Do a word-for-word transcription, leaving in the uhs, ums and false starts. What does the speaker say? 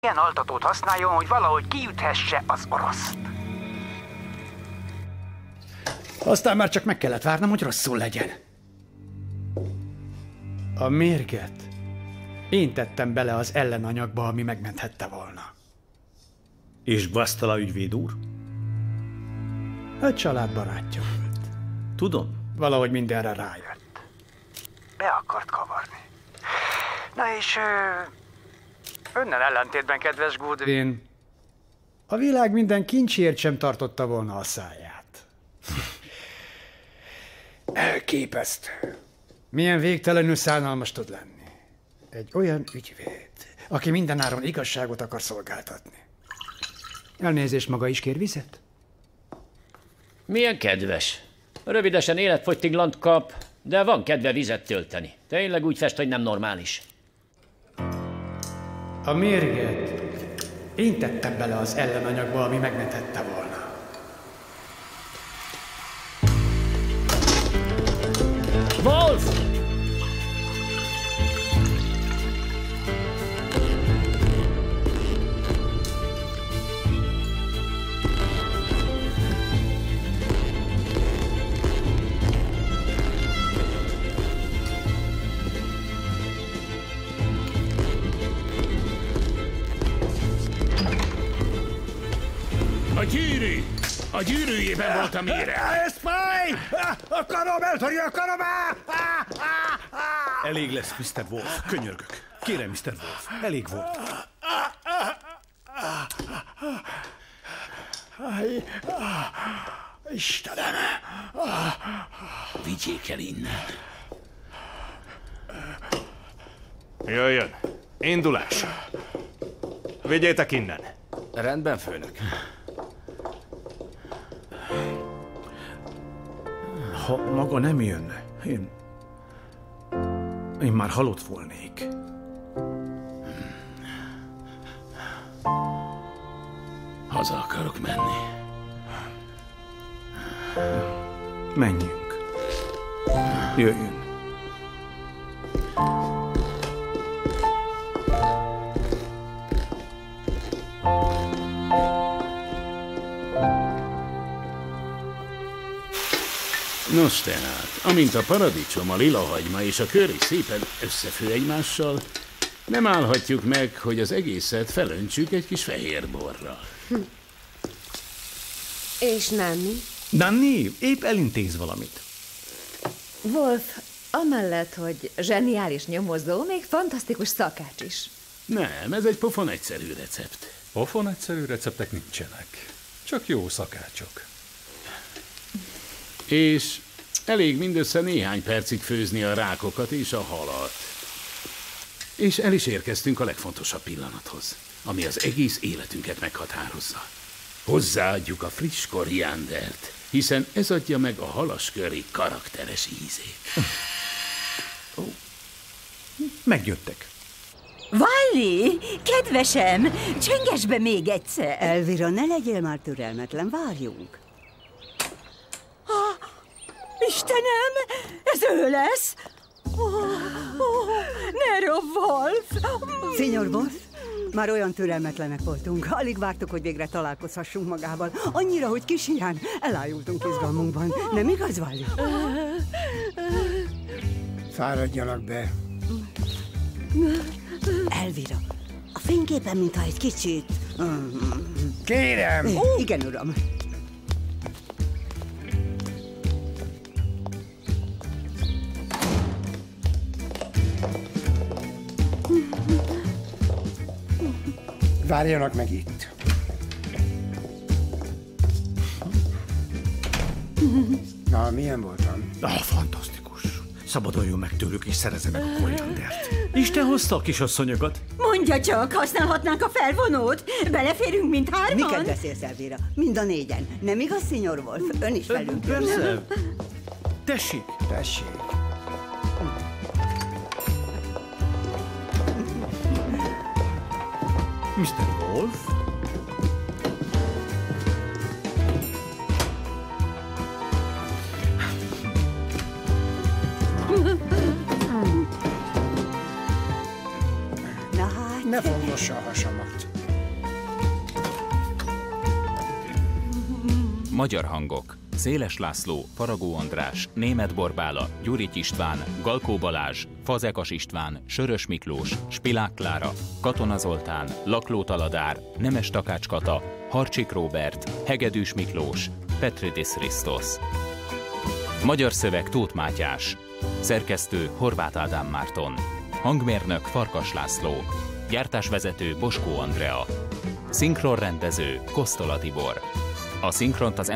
Ilyen altatót használjon, hogy valahogy kiüthesse az oroszt. Aztán már csak meg kellett várnom, hogy rosszul legyen. A mérget én tettem bele az ellenanyagba, ami megmenthette volna. És Basztala ügyvéd úr? A családbarátja volt. Tudom. Valahogy mindenre rájött. Be akart kavarni. Na és... Ö, önnel ellentétben, kedves Goodwin, a világ minden kincsért sem tartotta volna a száját. Elképesztő. Milyen végtelenül szánalmas tud lenni. Egy olyan ügyvéd, aki mindenáron igazságot akar szolgáltatni. Elnézést, maga is kér vizet? Milyen kedves. Rövidesen életfogytiglant kap, de van kedve vizet tölteni. Tényleg úgy fest, hogy nem normális. A mérget én tettem bele az ellenanyagba, ami megmentette volna. Wolf! A gyűrű! A gyűrűjében volt a mire! Ez fáj! A karom eltörje a karom! Elég lesz, miszter Wolf. Könyörgök. Kérem, miszter Wolf. Elég volt. Istenem! Vigyék el innen! Jöjjön! Indulás! Vigyétek innen! Rendben, főnök. Ha maga nem jönne, én... Én már halott volnék. Haza akarok menni. Menjünk. Jöjjön. Nos tehát, amint a paradicsom, a lilahagyma és a curry szépen összefő egymással, nem állhatjuk meg, hogy az egészet felöntsük egy kis fehér borral. Hm. És Nanni? Nanni épp elintéz valamit. Wolf, amellett, hogy zseniális nyomozó, még fantasztikus szakács is. Nem, ez egy pofon egyszerű recept. Pofon egyszerű receptek nincsenek. Csak jó szakácsok. És elég mindössze néhány percig főzni a rákokat és a halat. És el is érkeztünk a legfontosabb pillanathoz, ami az egész életünket meghatározza. Hozzáadjuk a friss koriandert, hiszen ez adja meg a halasköri karakteres ízét. Oh. Megjöttek. Valli, kedvesem, csenges be még egyszer. Elvira, ne legyél már türelmetlen, várjunk. Ah, Istenem, ez ő lesz? Oh, oh, Nero Wolf! Senior Wolf, már olyan türelmetlenek voltunk. Alig vártuk, hogy végre találkozhassunk magával. Annyira, hogy kis hiány elájultunk izgalmunkban. Nem igaz, Valli? Fáradjanak be. Elvira, a fényképen, mintha egy kicsit... Kérem! Igen, uram. Várjanak meg itt. Na, milyen voltam? Ah, fantasztikus. Szabaduljon meg tőlük és szerezze meg a koriandert. Isten hozta a kisasszonyokat. Mondja csak, használhatnánk a felvonót? Beleférünk mindhárman? Miket beszélsz, Elvira? Mind a négyen. Nem igaz, Senior Wolf? Ön is velünk jön, Persze. nem? Tessék. Tessék. miszter Wolf? Na hát... Ne fogdossa a hasamat. Magyar hangok: Széles László, Faragó András, Németh Borbála, Gyurich István, Galkó Balázs, Fazekas István, Sörös Miklós, Spilák Klára, Katona Zoltán, Lakló Taladár, Nemes Takács Kata, Harcsik Róbert, Hegedűs Miklós, Petridis Christos. Magyar szöveg: Tóth Mátyás. Szerkesztő: Horváth Ádám Márton. Hangmérnök: Farkas László. Gyártásvezető: Boskó Andrea. Szinkronrendező: Kosztola Tibor. A szinkront az